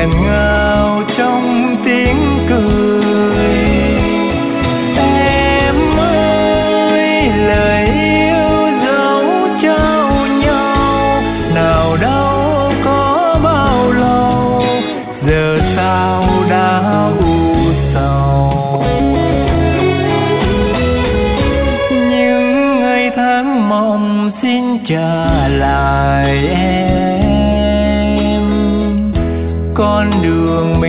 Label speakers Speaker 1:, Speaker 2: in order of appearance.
Speaker 1: nghẹn ngào trong tiếng cười. Em ơi, lời yêu dấu trao nhau, nào đâu có bao lâu, giờ sao đã u sầu. Những ngày tháng mong xin trả lại em, con đường